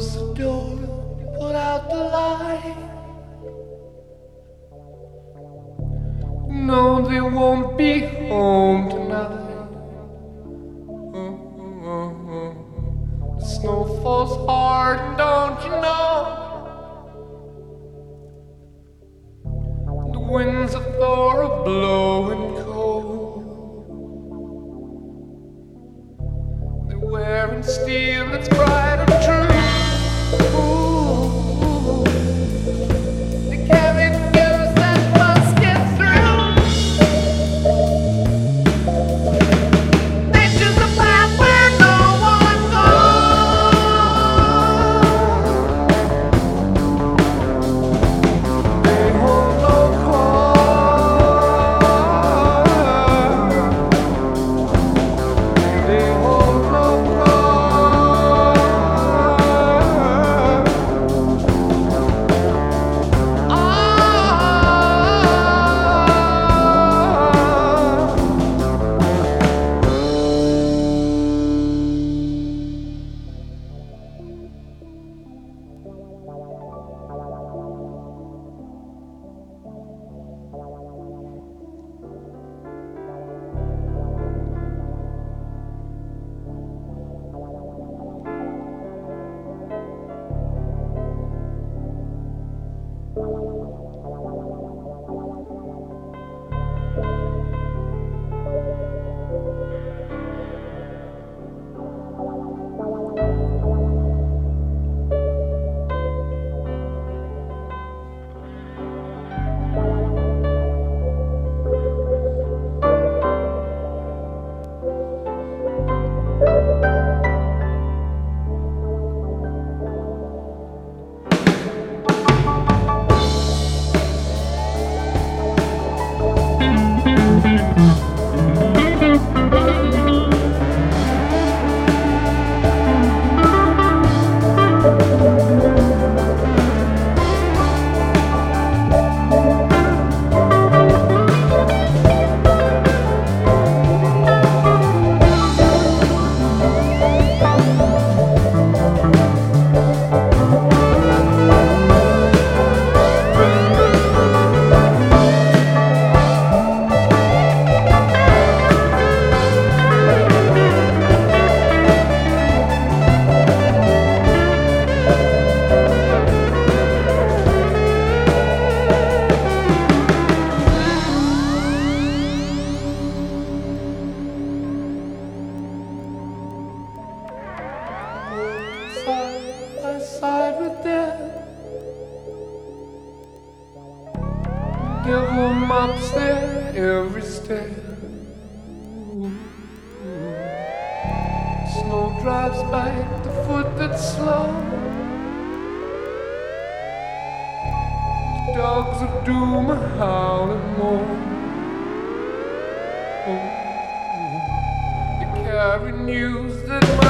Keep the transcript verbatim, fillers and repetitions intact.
Close the door, put out the light. No, they won't be home tonight. The snow falls hard, and don't you know? The winds of Thor are blowing cold. They're wearing steel that's bright and true. Ooh, they carry fuse that must get through. They choose a path where no one goes. They hold no cord. They hold no cord. Side by side with death, devil mops there every step. Snow drives back the foot that's slow. The dogs of doom are howling more. They carry news that